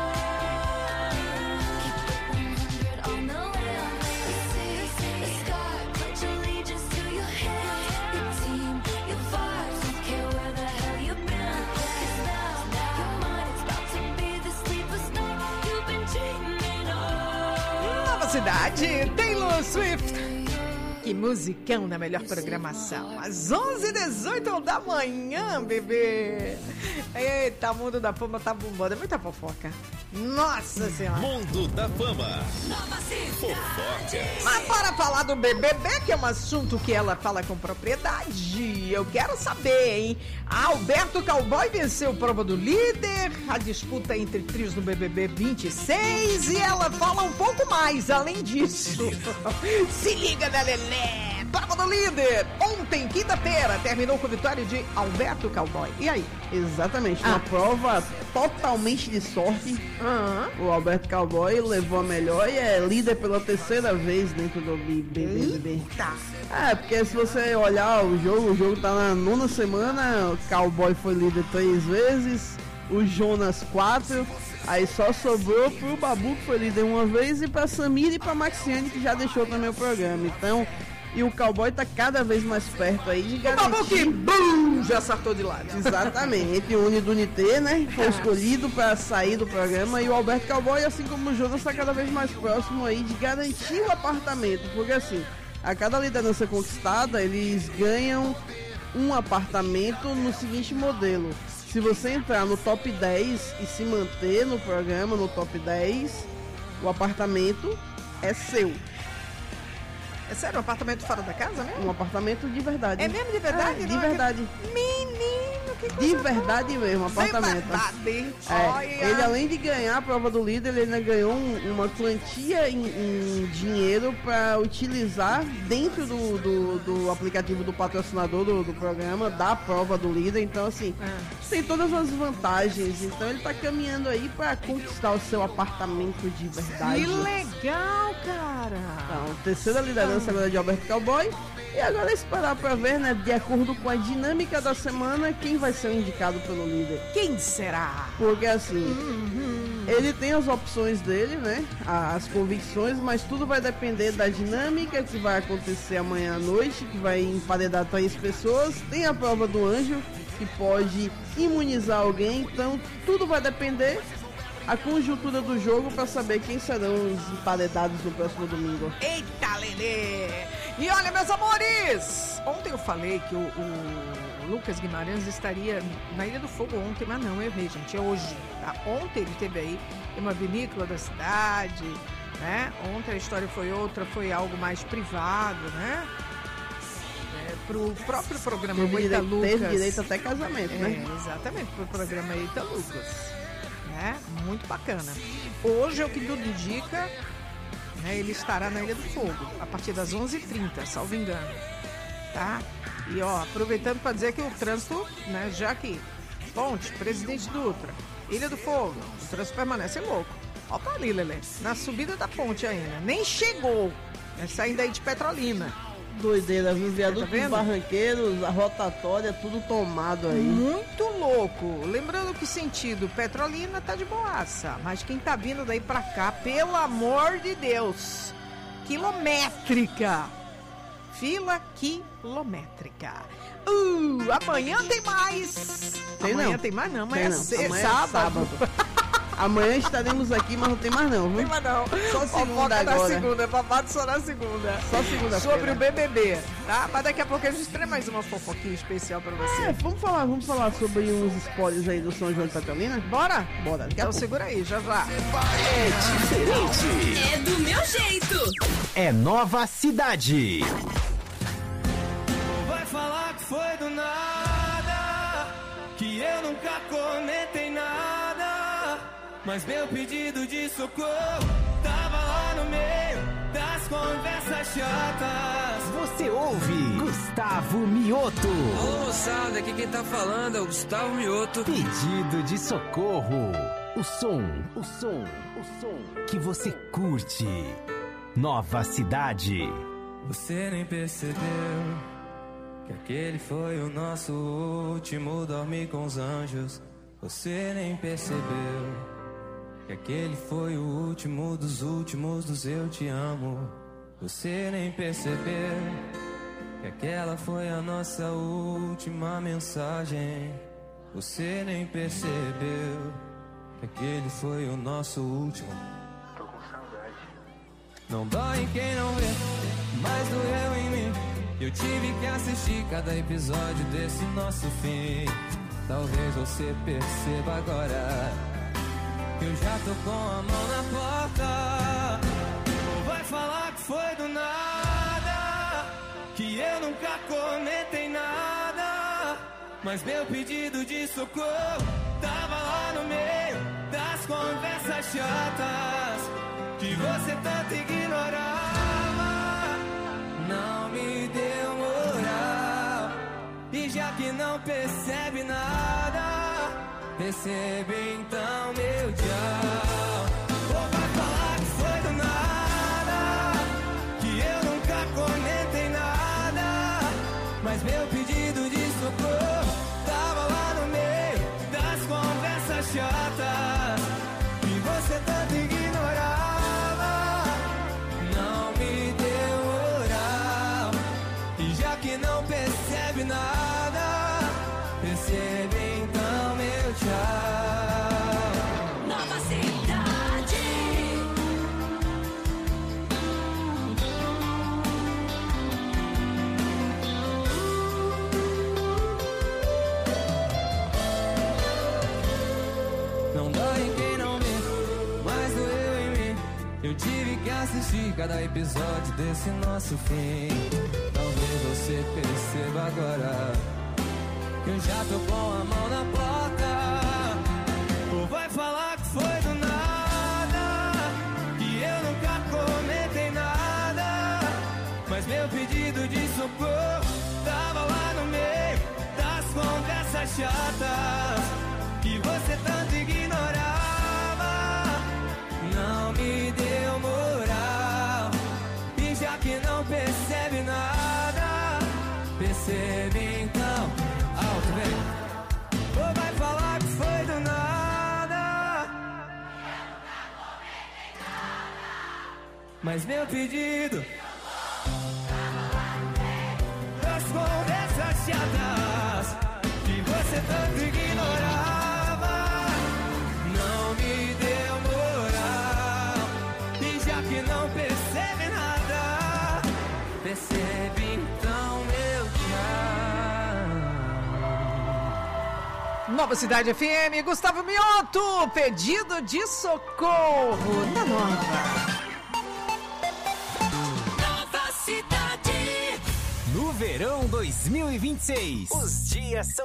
Keep it one hundred on the land, the seas, the sky. Pledge allegiance to your hands, your team, your vibes. Don't care where the hell you've been. 'Cause now your mind is about to be the sleepless night you've been dreaming of. Nova Cidade, Taylor Swift. Que musicão na melhor programação. Às onze e dezoito da manhã, bebê. Eita, Mundo da Fama tá bombando. É muita fofoca. Nossa Senhora. Mundo da Fama. Fofocas. Mas para falar do B B B, que é um assunto que ela fala com propriedade, eu quero saber, hein? Alberto Cowboy venceu a prova do líder, a disputa entre trios no B B B vinte e seis, e ela fala um pouco mais, além disso. Se liga da Lelé. Prova do líder. Ontem, quinta-feira, terminou com a vitória de Alberto Cowboy. E aí? Exatamente, Ah. uma prova totalmente de sorte. O Alberto Cowboy levou a melhor e é líder pela terceira vez dentro do B B B. Tá. É, porque se você olhar o jogo, o jogo tá na nona semana, o Cowboy foi líder três vezes, o Jonas quatro, aí só sobrou pro Babu, que foi líder uma vez, e pra Samira e pra Maxiane, que já deixou também o programa. Então, e o Cowboy tá cada vez mais perto aí de garantir... O Babu que, bum, já saltou de lado. Exatamente, o Uni do Unité, né, foi escolhido para sair do programa, e o Alberto Cowboy, assim como o Jonas, está cada vez mais próximo aí de garantir o apartamento, porque assim, a cada liderança conquistada, eles ganham um apartamento no seguinte modelo: se você entrar no top dez e se manter no programa, no top dez, o apartamento é seu. É sério, um apartamento fora da casa mesmo? Um apartamento de verdade. É mesmo de verdade? É, de Não, verdade. Menino, que coisa De verdade mesmo, apartamento. De verdade. É, Olha. ele, além de ganhar a prova do líder, ele ainda ganhou um- uma quantia em, em dinheiro para utilizar dentro do, do, do aplicativo do patrocinador do, do programa, da prova do líder. Então, assim, tem todas as vantagens. Então, ele tá caminhando aí para conquistar o seu apartamento de verdade. Que legal, cara. Então, terceira liderança agora de Alberto Cowboy. E agora é esperar para ver, né, de acordo com a dinâmica da semana, quem vai ser o indicado pelo líder. Quem será? Porque assim, ele tem as opções dele, né, as convicções, mas tudo vai depender da dinâmica que vai acontecer amanhã à noite, que vai emparedar três pessoas. Tem a prova do anjo, que pode imunizar alguém, então tudo vai depender a conjuntura do jogo para saber quem serão os emparedados no próximo domingo. Eita, Lelê! E olha, meus amores! Ontem eu falei que o, o Lucas Guimarães estaria na Ilha do Fogo ontem, mas não, eu errei, gente, é hoje. Tá? Ontem ele esteve aí em uma vinícola da cidade, né? Ontem a história foi outra, foi algo mais privado, né? É, pro próprio programa Teve Eita direito, Lucas. teve direito até casamento, É, né? exatamente, pro programa Eita Lucas. Né? Muito bacana. Hoje é o que tudo indica. né? Ele estará na Ilha do Fogo a partir das onze e trinta, salvo engano, tá? E ó, aproveitando para dizer que o trânsito, né, já que Ponte, Presidente Dutra, Ilha do Fogo, o trânsito permanece louco. Ó pra ali, Lelê, na subida da ponte ainda, nem chegou, né, saindo aí de Petrolina. Doideira, viu? Viaduto Tá dos vendo? Barranqueiros, a rotatória, tudo tomado aí. Muito louco. Lembrando que sentido Petrolina tá de boaça, mas quem tá vindo daí pra cá, pelo amor de Deus, quilométrica. Fila quilométrica. Uh, amanhã tem mais. Tem amanhã não. tem mais não, Tem amanhã não. é, se- Amanhã é sábado. Amanhã estaremos aqui, mas não tem mais não, viu? Tem mais não. Só segunda Fofoca na agora. segunda, babado só na segunda. Só segunda-feira. Sobre o B B B, tá? Mas daqui a pouco a gente tem mais uma fofoquinha especial pra você. É, vamos falar, vamos falar sobre uns spoilers aí do São João de Petrolina? Bora? Bora. Daqui a Então pouco. segura aí, já já. É diferente. É do meu jeito. É Nova Cidade. Vai falar que foi do nada, que eu nunca comentei nada, mas meu pedido de socorro tava lá no meio das conversas chatas. Você ouve Gustavo Mioto. Alô, moçada, aqui quem tá falando é o Gustavo Mioto. Pedido de socorro. O som, o som, o som que você curte. Nova Cidade. Você nem percebeu que aquele foi o nosso último dormir com os anjos. Você nem percebeu que aquele foi o último dos últimos dos eu te amo. Você nem percebeu que aquela foi a nossa última mensagem. Você nem percebeu que aquele foi o nosso último. Tô com saudade. Não dói em quem não vê, mas doeu em mim. Eu tive que assistir cada episódio desse nosso fim. Talvez você perceba agora que eu já tô com a mão na porta. Vai falar que foi do nada, que eu nunca comentei nada, mas meu pedido de socorro tava lá no meio das conversas chatas que você tanto ignorava. Não me deu moral, e já que não percebe nada, percebe então meu tchau. Ou vai falar que foi do nada, que eu nunca comentei nada, mas meu pedido de socorro tava lá no meio das conversas chatas que você tanto ignorava. Não me deu moral, e já que não percebe nada, percebe então meu tchau. Nova Cidade. Não dói em quem não vê, mas doeu em mim. Eu tive que assistir cada episódio desse nosso fim. Talvez você perceba agora que eu já tô com a mão na porta. Ou vai falar que foi do nada, que eu nunca comentei nada, mas meu pedido de socorro tava lá no meio das conversas chatas que você tanto ignorava. Não me deu moral, e já que não percebe nada, percebe então. Alto, vem. Ou vai falar que foi do nada, mas meu pedido das conversas chatas que você tanto ignorava, não me deu moral, e já que não percebe nada, percebe então meu tchau. Nova Cidade F M, Gustavo Mioto, pedido de socorro da Nova. Nova Cidade. No verão dois mil e vinte e seis, os dias são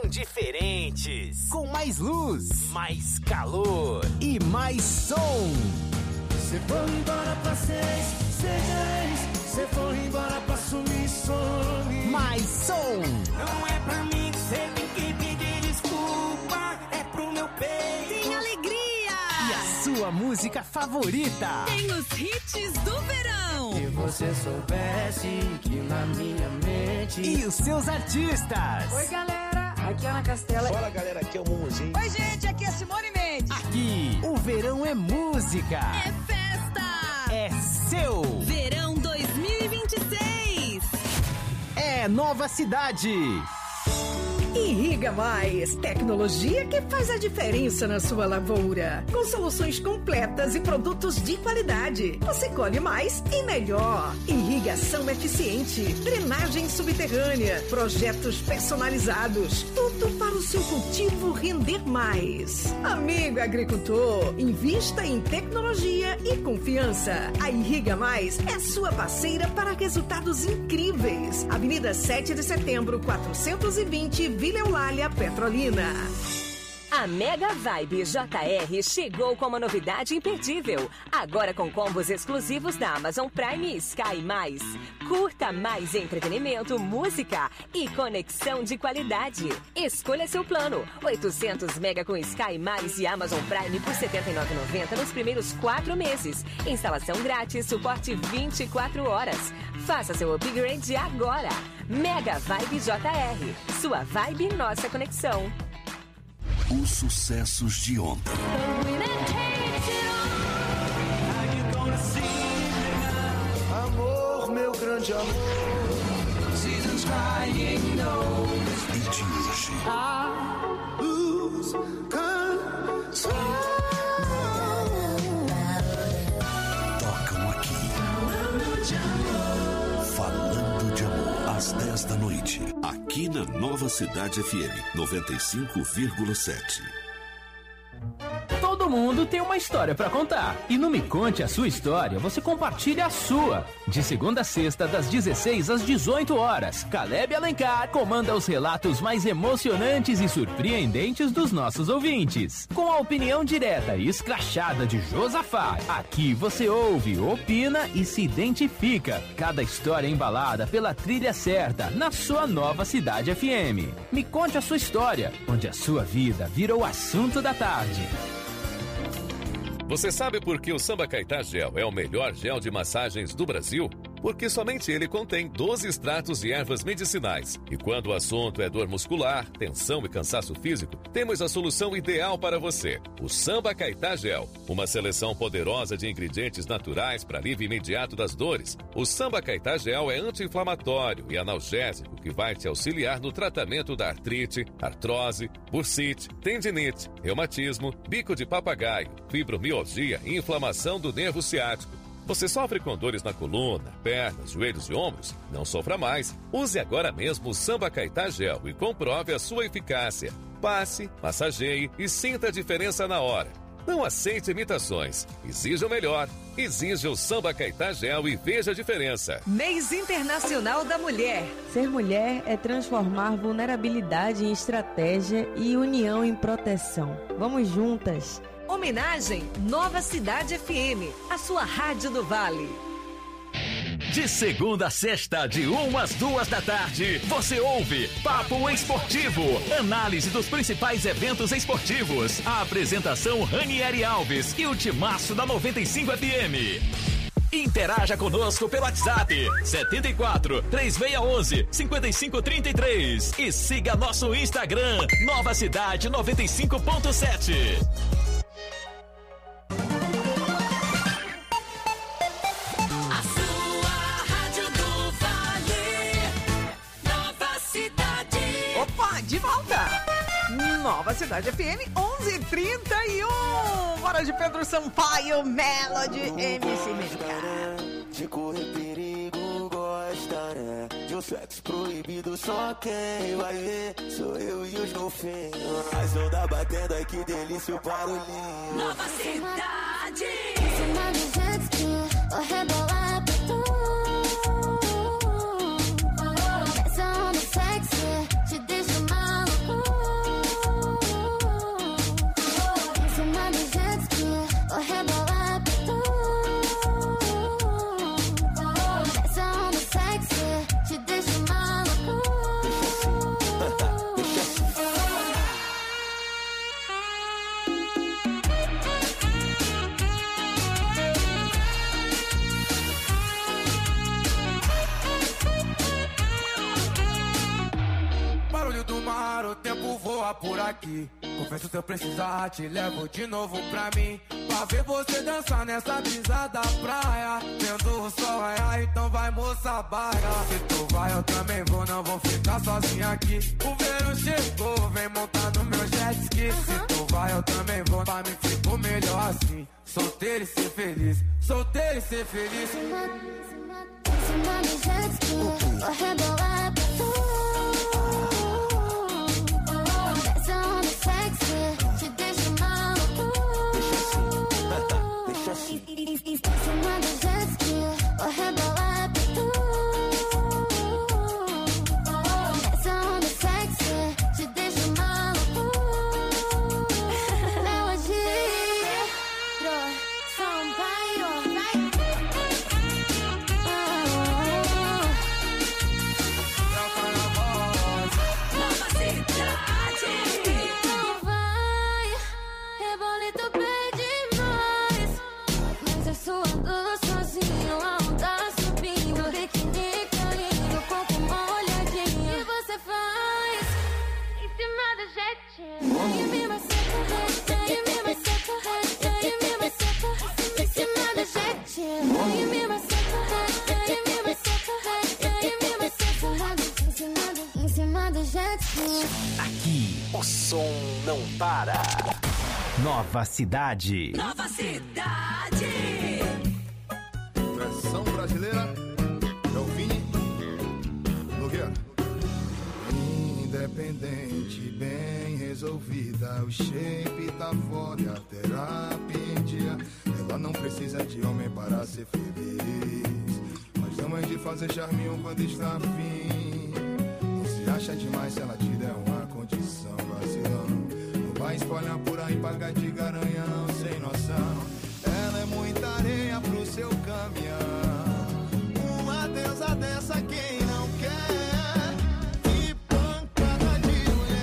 diferentes. Com mais luz, mais calor e mais som. Cê for embora pra seis, seja ex. Cê for embora pra sumir, some. Mais som. Não é pra mim que cê tem que pedir desculpa. É pro meu peito. Tem alegria. E a sua música favorita. Tem os hits do verão. Se você soubesse que na minha mente. E os seus artistas. Oi, galera. Aqui é Ana Castela. Fala, galera. Aqui é o Mumuzinho. Oi, gente. Aqui é Simone Mendes. Aqui, o verão é música. É festa. É seu. Verão dois mil e vinte e seis. É Nova Cidade. Irriga Mais, tecnologia que faz a diferença na sua lavoura. Com soluções completas e produtos de qualidade. Você colhe mais e melhor. Irrigação eficiente, drenagem subterrânea, projetos personalizados. Tudo para o seu cultivo render mais. Amigo agricultor, invista em tecnologia e confiança. A Irriga Mais é sua parceira para resultados incríveis. Avenida sete de setembro, quatrocentos e vinte, Vila Eulália, Petrolina. A Mega Vibe J R chegou com uma novidade imperdível. Agora com combos exclusivos da Amazon Prime e Sky Mais. Curta mais entretenimento, música e conexão de qualidade. Escolha seu plano. oitocentos mega com Sky Mais e Amazon Prime por setenta e nove reais e noventa centavos nos primeiros quatro meses. Instalação grátis, suporte vinte e quatro horas. Faça seu upgrade agora. Mega Vibe J R. Sua vibe, nossa conexão. Os sucessos de ontem. Amor, meu grande amor. Seasons crying no. E de hoje. I lose control. Tocam aqui. Falando de amor. Às dez da noite. Aqui na Nova Cidade F M noventa e cinco vírgula sete. Todo mundo tem uma história pra contar. E no Me Conte a Sua História, você compartilha a sua. De segunda a sexta, das dezesseis às dezoito horas, Caleb Alencar comanda os relatos mais emocionantes e surpreendentes dos nossos ouvintes. Com a opinião direta e escrachada de Josafá, aqui você ouve, opina e se identifica. Cada história embalada pela trilha certa, na sua Nova Cidade F M. Me Conte a Sua História, onde a sua vida virou o assunto da tarde. Você sabe por que o Samba Caetá Gel é o melhor gel de massagens do Brasil? Porque somente ele contém doze extratos de ervas medicinais. E quando o assunto é dor muscular, tensão e cansaço físico, temos a solução ideal para você. O Samba Caetá Gel. Uma seleção poderosa de ingredientes naturais para alívio imediato das dores. O Samba Caetá Gel é anti-inflamatório e analgésico que vai te auxiliar no tratamento da artrite, artrose, bursite, tendinite, reumatismo, bico de papagaio, fibromialgia e inflamação do nervo ciático. Você sofre com dores na coluna, pernas, joelhos e ombros? Não sofra mais. Use agora mesmo o Samba Caetá Gel e comprove a sua eficácia. Passe, massageie e sinta a diferença na hora. Não aceite imitações. Exija o melhor. Exija o Samba Caetá Gel e veja a diferença. Mês Internacional da Mulher. Ser mulher é transformar vulnerabilidade em estratégia e união em proteção. Vamos juntas. Homenagem Nova Cidade F M, a sua rádio do Vale. De segunda a sexta, de uma às duas da tarde, você ouve Papo Esportivo, análise dos principais eventos esportivos. A apresentação Ranieri Alves e o timaço da noventa e cinco F M. Interaja conosco pelo WhatsApp setenta e quatro, três seis um um, cinco cinco três três e siga nosso Instagram Nova Cidade noventa e cinco ponto sete. De volta! Nova Cidade F M, onze e trinta e um. Bora de Pedro Sampaio, Melody, M C Mexicana. De correr perigo gosta, né? De um sexo proibido, só quem vai ver sou eu e os golfinhos. As ondas batendo, ai que delícia o barulhinho. Nova Cidade! Cima do jet ski, vou rebolar pra tu. Essa onda sexy te deixa maluco. Em cima do jet ski, vou rebolar pra tu. agora o tempo voa por aqui. Confesso se eu precisar, te levo de novo pra mim. Pra ver você dançar nessa brisa da praia. Vendo o sol raiar, então vai moça baia. Se tu vai eu também vou, não vou ficar sozinho aqui. O verão chegou, vem montar no meu jet ski. Se tu vai eu também vou, pra mim fico melhor assim. Solteiro e ser feliz, solteiro e ser feliz. Em cima do jet ski, vou rebolar pra tu. Essa onda sexy te deixa maluco. Deixa assim, deixa assim. Em cima do jet ski, vou rebolar pra tu. Essa onda sexy te deixa maluco. Melodia, Sampaio, vai. Nova cidade. Então vai, rebolito bem demais. Mas eu suando sozinho, a onda subindo, biquíni caindo, corpo molhadinho. E você faz em cima do jetinho. E me maceta, e me maceta, e me maceta, em cima do jetinho. E me maceta, e me maceta, e me maceta, em cima do, em cima do jetinho. Aqui, o som não para. Nova Cidade. Nova cidade. Versão brasileira é o Vini Nogueira. Independente, bem resolvida, o shape tá foda e a terapia em dia. Ela não precisa de homem para ser feliz, mas não é de fazer charminho quando está afim. Não se acha demais se ela te der uma condição vacilão. Não vai espalhar por aí pagar de